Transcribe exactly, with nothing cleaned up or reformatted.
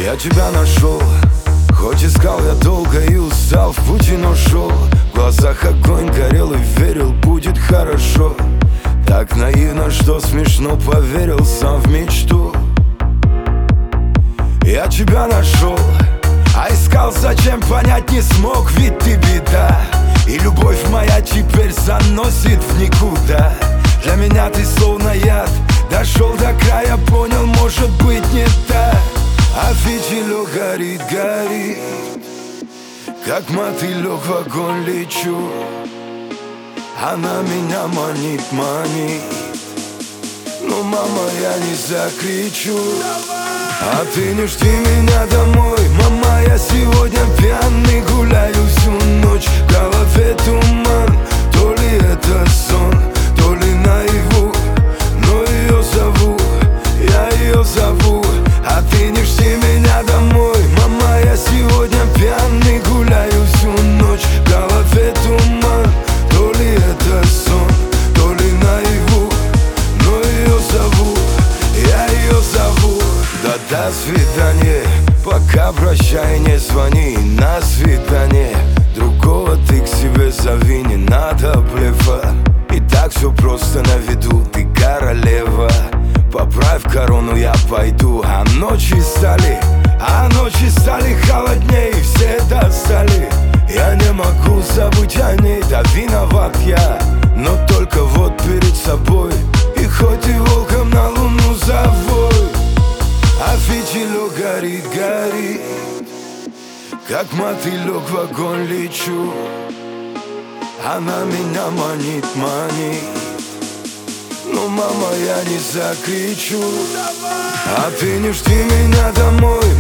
Я тебя нашел, хоть искал я долго и устал, в пути, но шел. В глазах огонь горел и верил, будет хорошо. Так наивно, что смешно, поверил сам в мечту. Я тебя нашел, а искал зачем, понять не смог, ведь ты беда. И любовь моя теперь заносит в никуда. Для меня ты словно яд, дошел до края, понял, может быть не так. А фитилек горит, горит, как мотылек в огонь лечу. Она меня манит, манит, но, мама, я не закричу. А ты не жди меня домой, мама, я сегодня пьяный, гуляю всю ночь, в голове туман. То ли это сон, то ли наяву, но ее зову, я ее зову. А ты не жди меня домой, мама, я сегодня пьяный, гуляю всю ночь, в голове туман. То ли это сон, то ли наяву, но ее зову, я ее зову. Да до свидания, пока прощай, не звони. На свидание другого ты к себе зови, не надо блефа. И так все просто на виду, ты королева. Поправь корону, я пойду. А ночи стали, а ночи стали холодней, все достали. Я не могу забыть о ней, да виноват я, но только вот перед собой. И хоть и волком на луну завой, а фитилек горит, горит, как мотылек в огонь лечу. Она меня манит, манит, но, мама, я не закричу. А ты не жди меня домой,